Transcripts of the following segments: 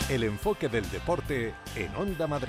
El enfoque del deporte en Onda Madrid.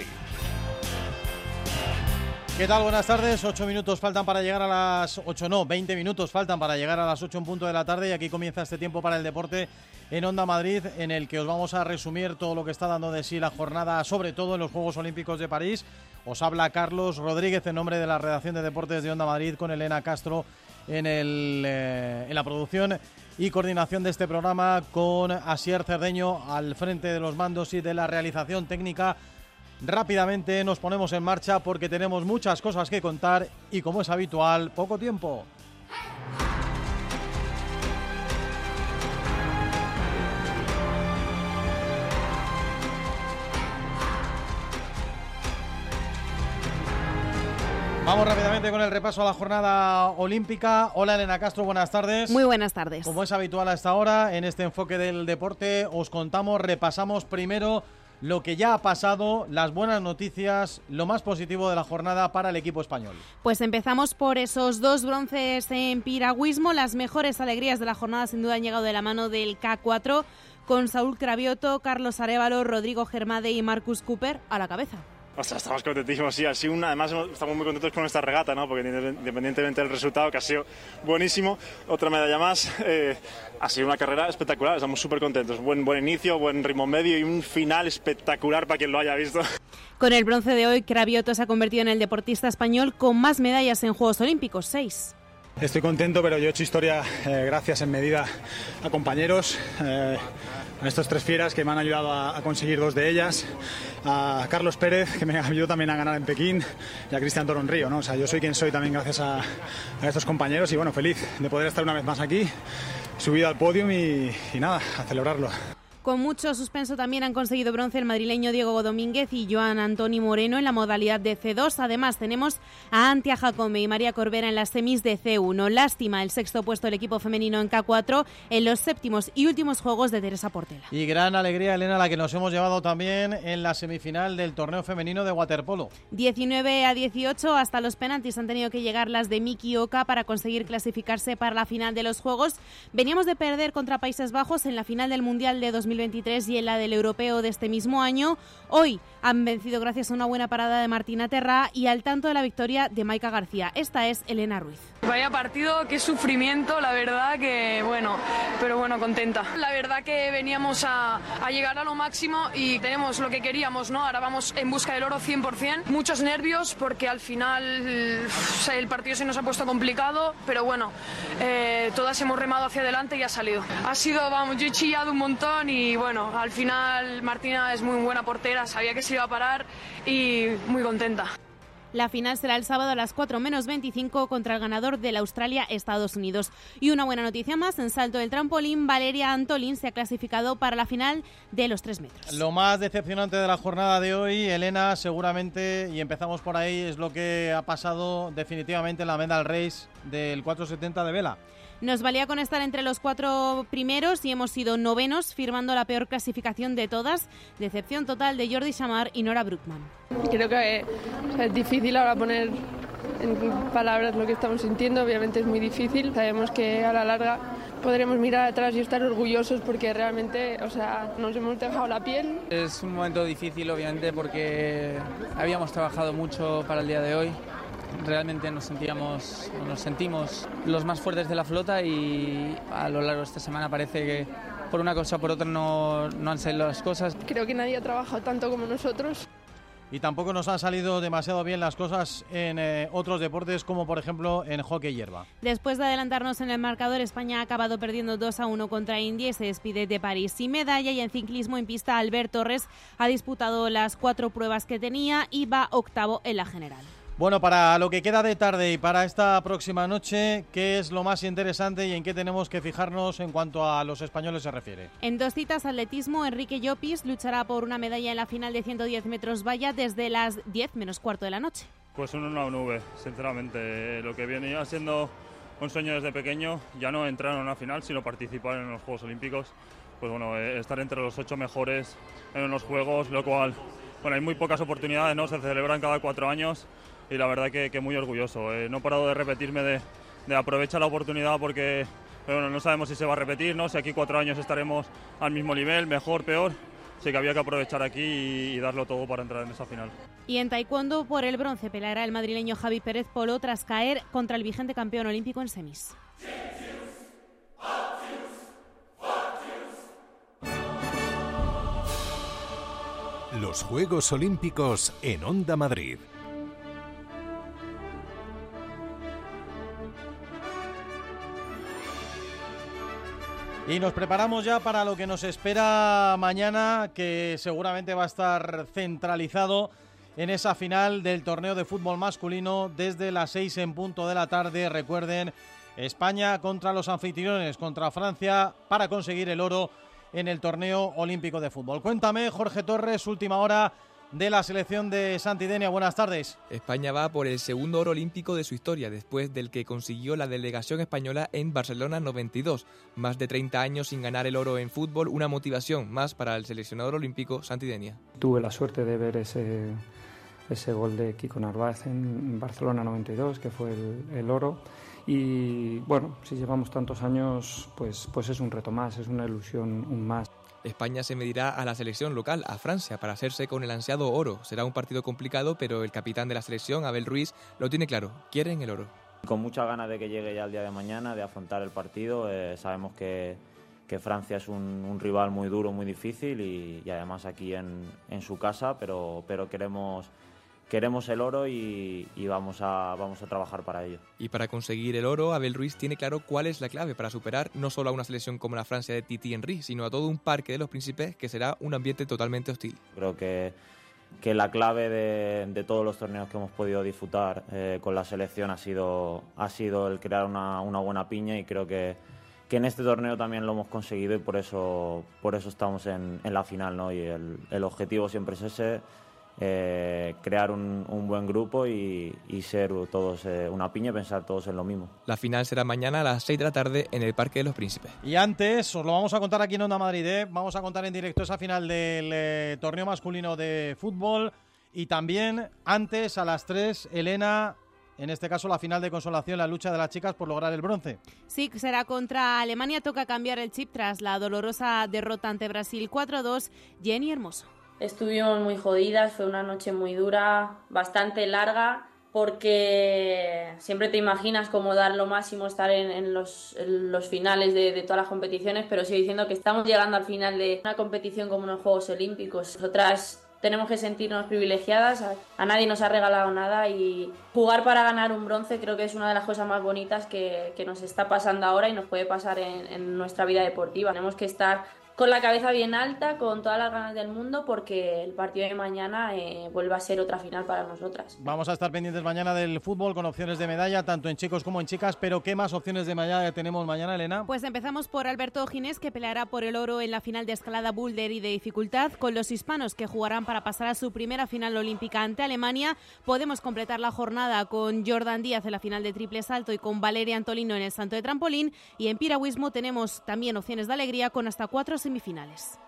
¿Qué tal? Buenas tardes. 8 minutos faltan para llegar a las 8, no, 20 minutos faltan para llegar a las 8 en punto de la tarde y aquí comienza este tiempo para el deporte en Onda Madrid, en el que os vamos a resumir todo lo que está dando de sí la jornada, sobre todo en los Juegos Olímpicos de París. Os habla Carlos Rodríguez en nombre de la redacción de deportes de Onda Madrid, con Elena Castro en la producción y coordinación de este programa, con Asier Cerdeño al frente de los mandos y de la realización técnica. Rápidamente nos ponemos en marcha porque tenemos muchas cosas que contar y, como es habitual, poco tiempo. Vamos rápidamente con el repaso a la jornada olímpica. Hola Elena Castro, buenas tardes. Muy buenas tardes. Como es habitual a esta hora, en este enfoque del deporte, os contamos, repasamos primero lo que ya ha pasado, las buenas noticias, lo más positivo de la jornada para el equipo español. Pues empezamos por esos 2 bronces en piragüismo. Las mejores alegrías de la jornada sin duda han llegado de la mano del K4, con Saúl Cravioto, Carlos Arévalo, Rodrigo Germade y Marcus Cooper a la cabeza. Ostras, estamos contentísimos, sí, además estamos muy contentos con esta regata, ¿no? Porque independientemente del resultado, que ha sido buenísimo, otra medalla más, ha sido una carrera espectacular, estamos súper contentos, buen inicio, buen ritmo medio y un final espectacular para quien lo haya visto. Con el bronce de hoy, Cravioto se ha convertido en el deportista español con más medallas en Juegos Olímpicos, 6. Estoy contento, pero yo he hecho historia gracias en medida a compañeros, a estos 3 fieras que me han ayudado a conseguir 2 de ellas, a Carlos Pérez, que me ayudó también a ganar en Pekín, y a Cristian Toronrío, ¿no? O sea, yo soy quien soy también gracias a estos compañeros y bueno, feliz de poder estar una vez más aquí, subido al podium y nada, a celebrarlo. Con mucho suspenso también han conseguido bronce el madrileño Diego Domínguez y Joan Antoni Moreno en la modalidad de C2. Además tenemos a Antia Jacome y María Corbera en las semis de C1. Lástima el 6º puesto del equipo femenino en K4 en los 7º y últimos juegos de Teresa Portela. Y gran alegría, Elena, la que nos hemos llevado también en la semifinal del torneo femenino de waterpolo. 19-18, hasta los penaltis han tenido que llegar las de Miki Oka para conseguir clasificarse para la final de los Juegos. Veníamos de perder contra Países Bajos en la final del Mundial de 2023 y en la del Europeo de este mismo año. Hoy han vencido gracias a una buena parada de Martina Terrá y al tanto de la victoria de Maika García. Esta es Elena Ruiz. Vaya partido, qué sufrimiento, la verdad que pero contenta. La verdad que veníamos a llegar a lo máximo y tenemos lo que queríamos, ¿no? Ahora vamos en busca del oro 100%. Muchos nervios porque al final el partido se nos ha puesto complicado, pero todas hemos remado hacia adelante y ha salido. Yo he chillado un montón y al final Martina es muy buena portera, sabía que se iba a parar y muy contenta. La final será el sábado a las 4:25 contra el ganador del Australia-Estados Unidos. Y una buena noticia más, en salto del trampolín, Valeria Antolín se ha clasificado para la final de los 3 metros. Lo más decepcionante de la jornada de hoy, Elena, seguramente, y empezamos por ahí, es lo que ha pasado definitivamente en la medal race del 470 de vela. Nos valía con estar entre los 4 primeros y hemos sido 9º, firmando la peor clasificación de todas. Decepción total de Jordi Samar y Nora Brookman. Creo que es difícil ahora poner en palabras lo que estamos sintiendo, obviamente es muy difícil. Sabemos que a la larga podremos mirar atrás y estar orgullosos porque realmente, nos hemos dejado la piel. Es un momento difícil, obviamente, porque habíamos trabajado mucho para el día de hoy. Realmente nos sentimos los más fuertes de la flota y a lo largo de esta semana parece que por una cosa o por otra no han salido las cosas. Creo que nadie ha trabajado tanto como nosotros. Y tampoco nos han salido demasiado bien las cosas en otros deportes, como por ejemplo en hockey hierba. Después de adelantarnos en el marcador, España ha acabado perdiendo 2-1 contra India y se despide de París sin medalla. Y en ciclismo en pista, Albert Torres ha disputado las 4 pruebas que tenía y va 8º en la general. Bueno, para lo que queda de tarde y para esta próxima noche, ¿qué es lo más interesante y en qué tenemos que fijarnos en cuanto a los españoles se refiere? En 2 citas, atletismo, Enrique Llopis luchará por una medalla en la final de 110 metros valla desde las 10 menos cuarto de la noche. Pues una nube, sinceramente. Lo que venía siendo un sueño desde pequeño, ya no entrar en una final, sino participar en los Juegos Olímpicos. Pues estar entre los 8 mejores en los Juegos, lo cual, hay muy pocas oportunidades, ¿no? Se celebran cada 4 años. Y la verdad que muy orgulloso. No he parado de repetirme de aprovechar la oportunidad porque no sabemos si se va a repetir, ¿no? Si aquí 4 años estaremos al mismo nivel, mejor, peor. Así que había que aprovechar aquí y darlo todo para entrar en esa final. Y en taekwondo, por el bronce peleará el madrileño Javi Pérez Polo tras caer contra el vigente campeón olímpico en semis. Los Juegos Olímpicos en Onda Madrid. Y nos preparamos ya para lo que nos espera mañana, que seguramente va a estar centralizado en esa final del torneo de fútbol masculino desde las 6 en punto de la tarde. Recuerden, España contra los anfitriones, contra Francia, para conseguir el oro en el torneo olímpico de fútbol. Cuéntame, Jorge Torres, última hora de la selección de Santidenia. Buenas tardes. España va por el segundo oro olímpico de su historia, después del que consiguió la delegación española en Barcelona 92. Más de 30 años sin ganar el oro en fútbol, una motivación más para el seleccionador olímpico Santidenia. Tuve la suerte de ver ese gol de Kiko Narváez en Barcelona 92, que fue el oro. Y bueno, si llevamos tantos años, pues es un reto más, es una ilusión más. España se medirá a la selección local, a Francia, para hacerse con el ansiado oro. Será un partido complicado, pero el capitán de la selección, Abel Ruiz, lo tiene claro: quieren el oro. Con muchas ganas de que llegue ya el día de mañana, de afrontar el partido. Sabemos que Francia es un rival muy duro, muy difícil y además aquí en su casa, pero queremos el oro y vamos a trabajar para ello. Y para conseguir el oro, Abel Ruiz tiene claro cuál es la clave para superar no solo a una selección como la Francia de Titi Henry, sino a todo un parque de los príncipes que será un ambiente totalmente hostil. Creo que la clave de todos los torneos que hemos podido disfrutar con la selección ha sido el crear una buena piña, y creo que en este torneo también lo hemos conseguido, y por eso estamos en la final, ¿no? Y el objetivo siempre es ese: crear un buen grupo y ser todos una piña, pensar todos en lo mismo. La final será mañana a las 6 de la tarde en el Parque de los Príncipes. Y antes, os lo vamos a contar aquí en Onda Madrid, vamos a contar en directo esa final del torneo masculino de fútbol, y también antes a las 3, Elena, en este caso la final de consolación, la lucha de las chicas por lograr el bronce. Sí, será contra Alemania, toca cambiar el chip tras la dolorosa derrota ante Brasil 4-2. Jenny Hermoso. Estuvimos muy jodidas, fue una noche muy dura, bastante larga, porque siempre te imaginas cómo dar lo máximo, estar en los finales de todas las competiciones, pero sigo diciendo que estamos llegando al final de una competición como los Juegos Olímpicos. Nosotras tenemos que sentirnos privilegiadas, a nadie nos ha regalado nada, y jugar para ganar un bronce creo que es una de las cosas más bonitas que nos está pasando ahora y nos puede pasar en nuestra vida deportiva. Tenemos que estar con la cabeza bien alta, con todas las ganas del mundo, porque el partido de mañana vuelve a ser otra final para nosotras. Vamos a estar pendientes mañana del fútbol con opciones de medalla, tanto en chicos como en chicas, pero ¿qué más opciones de medalla tenemos mañana, Elena? Pues empezamos por Alberto Ginés, que peleará por el oro en la final de escalada boulder y de dificultad, con los hispanos que jugarán para pasar a su primera final olímpica ante Alemania. Podemos completar la jornada con Jordan Díaz en la final de triple salto y con Valeria Antolino en el salto de trampolín, y en piragüismo tenemos también opciones de alegría con hasta 4 semifinales.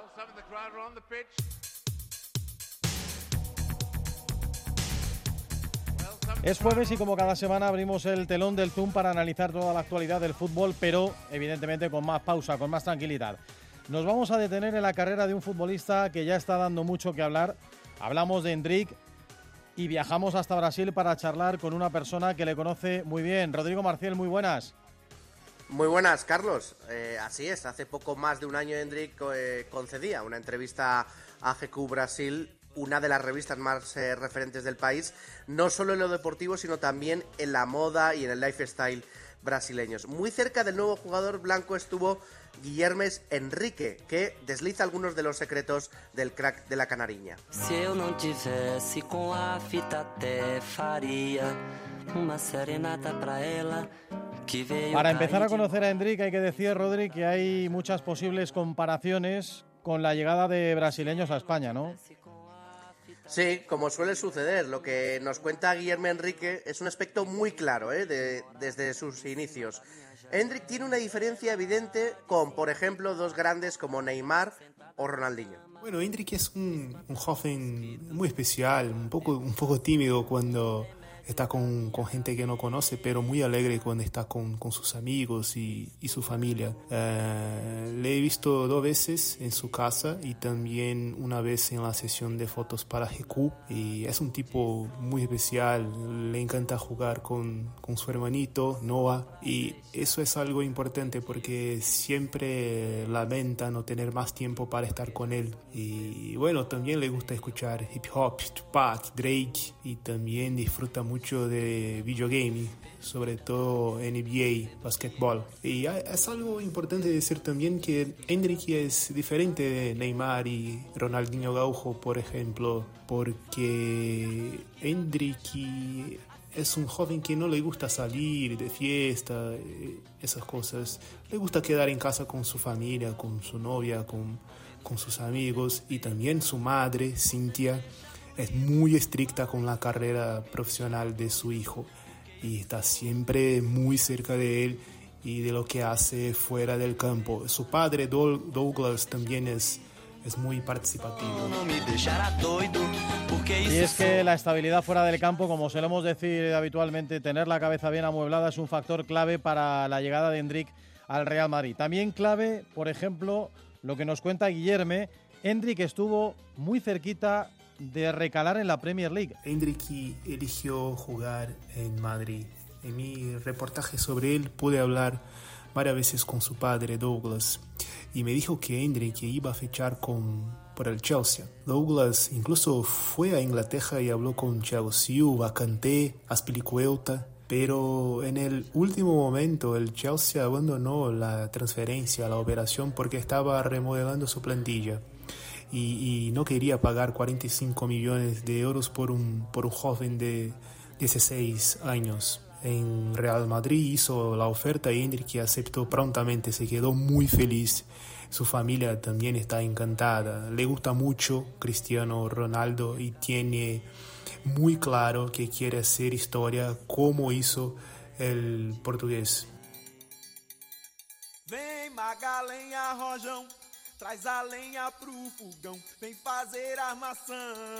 Es jueves y como cada semana abrimos el telón del Zoom para analizar toda la actualidad del fútbol, pero evidentemente con más pausa, con más tranquilidad. Nos vamos a detener en la carrera de un futbolista que ya está dando mucho que hablar. Hablamos de Endrick y viajamos hasta Brasil para charlar con una persona que le conoce muy bien. Rodrigo Marciel, muy buenas. Muy buenas, Carlos. Así es, hace poco más de un año Endrick concedía una entrevista a GQ Brasil, una de las revistas más referentes del país, no solo en lo deportivo, sino también en la moda y en el lifestyle brasileños. Muy cerca del nuevo jugador blanco estuvo Guilhermes Henrique, que desliza algunos de los secretos del crack de la Canariña. Si eu não tivesse com a fita te faria uma serenata para ela. Para empezar a conocer a Endrick hay que decir, Rodri, que hay muchas posibles comparaciones con la llegada de brasileños a España, ¿no? Sí, como suele suceder, lo que nos cuenta Guilherme Henrique es un aspecto muy claro, desde sus inicios. Endrick tiene una diferencia evidente con, por ejemplo, dos grandes como Neymar o Ronaldinho. Bueno, Endrick es un joven muy especial, un poco tímido cuando está con gente que no conoce, pero muy alegre cuando está con sus amigos y su familia. Le he visto 2 veces en su casa y también una vez en la sesión de fotos para GQ. Y es un tipo muy especial, le encanta jugar con su hermanito Noah. Y eso es algo importante porque siempre lamenta no tener más tiempo para estar con él. Y bueno, también le gusta escuchar hip hop, Tupac, Drake, y también disfruta mucho de videogaming, sobre todo NBA, basquetbol. Y es algo importante decir también que Endrick es diferente de Neymar y Ronaldinho Gaúcho, por ejemplo, porque Endrick es un joven que no le gusta salir de fiesta, esas cosas. Le gusta quedar en casa con su familia, con su novia, con sus amigos, y también su madre, Cynthia, es muy estricta con la carrera profesional de su hijo y está siempre muy cerca de él y de lo que hace fuera del campo. Su padre, Douglas, también es muy participativo. Y es que la estabilidad fuera del campo, como solemos decir habitualmente, tener la cabeza bien amueblada es un factor clave para la llegada de Endrick al Real Madrid. También clave, por ejemplo, lo que nos cuenta Guillerme. Endrick estuvo muy cerquita de recalar en la Premier League. Endrick eligió jugar en Madrid. En mi reportaje sobre él pude hablar varias veces con su padre, Douglas, y me dijo que Endrick iba a fichar por el Chelsea. Douglas incluso fue a Inglaterra y habló con Thiago Silva, Kanté, Azpilicueta, pero en el último momento el Chelsea abandonó la transferencia, la operación, porque estaba remodelando su plantilla y no quería pagar 45 millones de euros por un joven de 16 años. En Real Madrid hizo la oferta y Endrick aceptó prontamente, se quedó muy feliz. Su familia también está encantada, le gusta mucho Cristiano Ronaldo y tiene muy claro que quiere hacer historia como hizo el portugués. Vem Magalenha Rojão, traz a lenha pro fogão, vem fazer armação.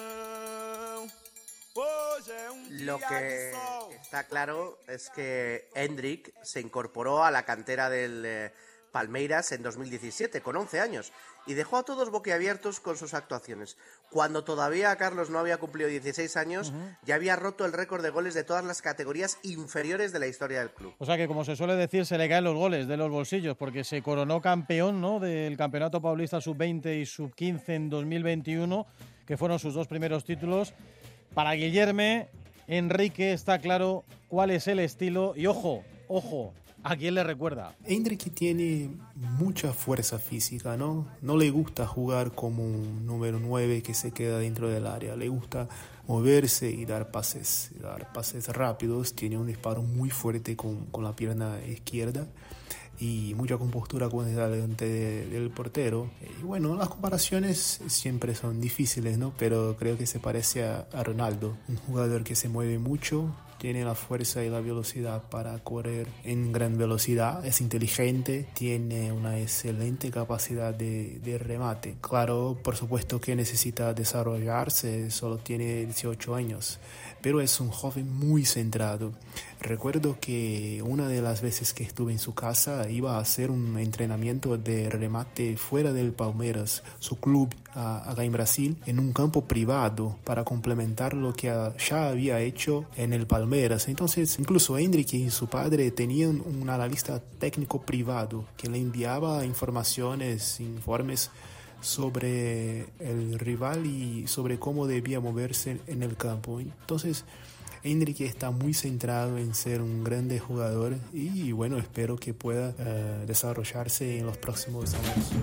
Lo que está claro es que Endrick se incorporó a la cantera del Palmeiras en 2017, con 11 años, y dejó a todos boquiabiertos con sus actuaciones. Cuando todavía Carlos no había cumplido 16 años, ya había roto el récord de goles de todas las categorías inferiores de la historia del club. O sea que, como se suele decir, se le caen los goles de los bolsillos, porque se coronó campeón, ¿no?, del Campeonato Paulista Sub-20 y Sub-15 en 2021, que fueron sus 2 primeros títulos. Para Guillerme, Enrique está claro cuál es el estilo y ojo, ¿a quién le recuerda? Endrick tiene mucha fuerza física, ¿no? No le gusta jugar como un número 9 que se queda dentro del área. Le gusta moverse y dar pases rápidos. Tiene un disparo muy fuerte con la pierna izquierda y mucha compostura cuando está delante del portero. Y bueno, las comparaciones siempre son difíciles, ¿no? Pero creo que se parece a Ronaldo, un jugador que se mueve mucho, tiene la fuerza y la velocidad para correr en gran velocidad, es inteligente, tiene una excelente capacidad de remate. Claro, por supuesto que necesita desarrollarse, solo tiene 18 años, pero es un joven muy centrado. Recuerdo que una de las veces que estuve en su casa iba a hacer un entrenamiento de remate fuera del Palmeiras, su club acá en Brasil, en un campo privado para complementar lo que ya había hecho en el Palmeiras. Entonces, incluso Endrick y su padre tenían un analista técnico privado que le enviaba informes sobre el rival y sobre cómo debía moverse en el campo. Entonces, Endrick está muy centrado en ser un grande jugador y bueno, espero que pueda desarrollarse en los próximos años.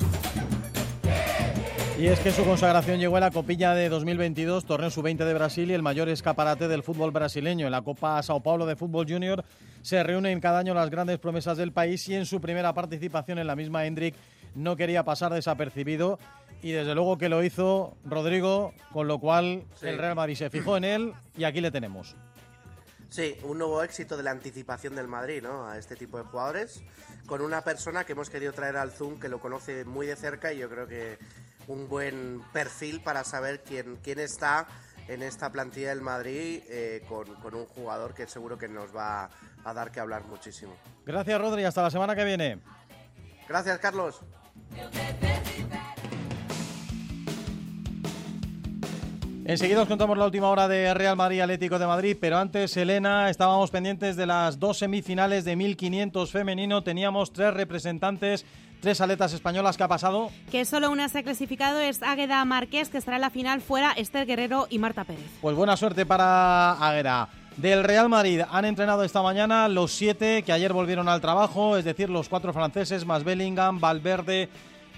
Y es que su consagración llegó en la Copinha de 2022, torneo sub-20 de Brasil y el mayor escaparate del fútbol brasileño. En la Copa Sao Paulo de Fútbol Junior se reúnen cada año las grandes promesas del país y en su primera participación en la misma Endrick no quería pasar desapercibido y desde luego que lo hizo Rodrigo, con lo cual el Real Madrid se fijó en él y aquí le tenemos. Sí, un nuevo éxito de la anticipación del Madrid, ¿no?, a este tipo de jugadores, con una persona que hemos querido traer al Zoom que lo conoce muy de cerca y yo creo que un buen perfil para saber quién está en esta plantilla del Madrid con un jugador que seguro que nos va a dar que hablar muchísimo. Gracias, Rodri, hasta la semana que viene. Gracias, Carlos. Enseguida os contamos la última hora de Real Madrid Atlético de Madrid, pero antes, Elena, estábamos pendientes de las 2 semifinales de 1500 femenino. Teníamos 3 representantes, 3 atletas españolas. ¿Qué ha pasado? Que solo una se ha clasificado, es Águeda Márquez, que estará en la final, fuera Esther Guerrero y Marta Pérez. Pues buena suerte para Águeda. Del Real Madrid han entrenado esta mañana los 7 que ayer volvieron al trabajo, es decir, los 4 franceses más Bellingham, Valverde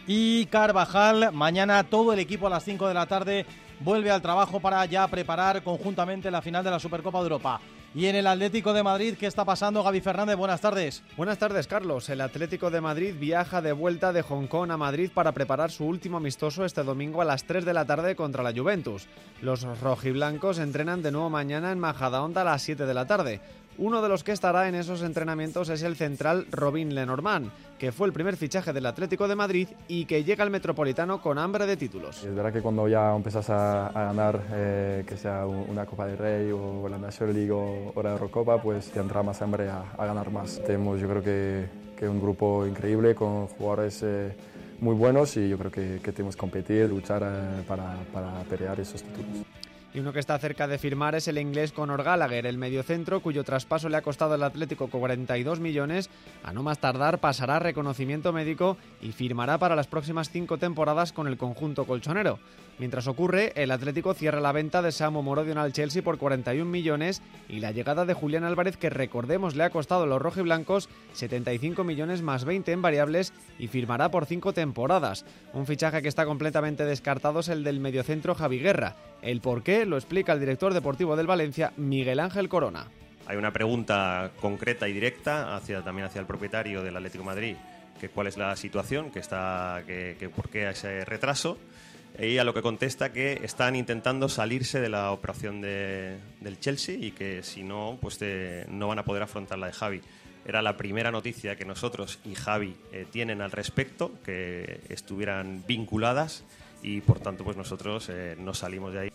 y Carvajal. Mañana todo el equipo a las 5 de la tarde vuelve al trabajo para ya preparar conjuntamente la final de la Supercopa de Europa. Y en el Atlético de Madrid, ¿qué está pasando? Gaby Fernández, buenas tardes. Buenas tardes, Carlos. El Atlético de Madrid viaja de vuelta de Hong Kong a Madrid para preparar su último amistoso este domingo a las 3 de la tarde contra la Juventus. Los rojiblancos entrenan de nuevo mañana en Majadahonda a las 7 de la tarde. Uno de los que estará en esos entrenamientos es el central Robin Lenormand, que fue el primer fichaje del Atlético de Madrid y que llega al Metropolitano con hambre de títulos. Es verdad que cuando ya empiezas a ganar, que sea una Copa del Rey o la National League o la Eurocopa, pues te entra más hambre a ganar más. Tenemos, yo creo que un grupo increíble con jugadores muy buenos y yo creo que tenemos que competir, luchar para pelear esos títulos. Y uno que está cerca de firmar es el inglés Conor Gallagher, el mediocentro cuyo traspaso le ha costado al Atlético 42 millones. A no más tardar pasará reconocimiento médico y firmará para las próximas 5 temporadas con el conjunto colchonero. Mientras ocurre, el Atlético cierra la venta de Samu Morodion al Chelsea por 41 millones y la llegada de Julián Álvarez, que recordemos le ha costado a los rojiblancos 75 millones más 20 en variables y firmará por 5 temporadas. Un fichaje que está completamente descartado es el del mediocentro Javi Guerra. El porqué lo explica el director deportivo del Valencia, Miguel Ángel Corona. Hay una pregunta concreta y directa también hacia el propietario del Atlético de Madrid, que cuál es la situación, que por qué ese retraso. Y a lo que contesta que están intentando salirse de la operación del Chelsea y que si no, pues no van a poder afrontar la de Javi. Era la primera noticia que nosotros y Javi tienen al respecto, que estuvieran vinculadas y por tanto pues nosotros nos salimos de ahí.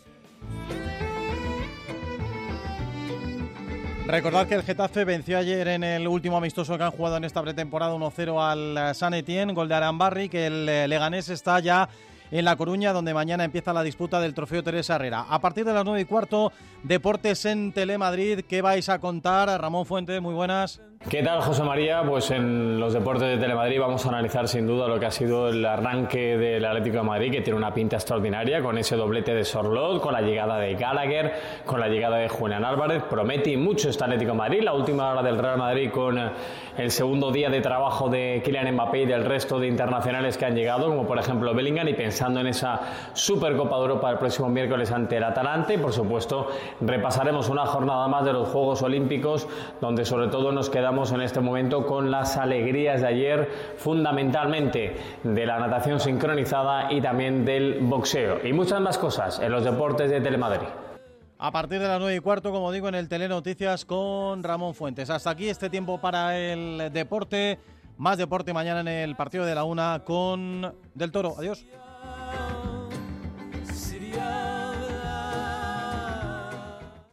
Recordad que el Getafe venció ayer en el último amistoso que han jugado en esta pretemporada 1-0 al Saint-Étienne, gol de Arambarri, que el Leganés está ya en La Coruña, donde mañana empieza la disputa del trofeo Teresa Herrera. A partir de las 9:15, Deportes en Telemadrid. ¿Qué vais a contar? Ramón Fuentes, muy buenas. ¿Qué tal, José María? Pues en los Deportes de Telemadrid vamos a analizar sin duda lo que ha sido el arranque del Atlético de Madrid, que tiene una pinta extraordinaria con ese doblete de Sorloth, con la llegada de Gallagher, con la llegada de Julián Álvarez. Promete mucho este Atlético de Madrid, la última hora del Real Madrid con el segundo día de trabajo de Kylian Mbappé y del resto de internacionales que han llegado, como por ejemplo Bellingham, y pensando en esa Supercopa de Europa el próximo miércoles ante el Atalanta. Y por supuesto repasaremos una jornada más de los Juegos Olímpicos, donde sobre todo nos quedamos en este momento con las alegrías de ayer, fundamentalmente de la natación sincronizada y también del boxeo, y muchas más cosas en los Deportes de Telemadrid. A partir de las 9:15, como digo, en el Telenoticias con Ramón Fuentes. Hasta aquí este tiempo para el deporte. Más deporte mañana en el partido de la 1 con Del Toro. Adiós.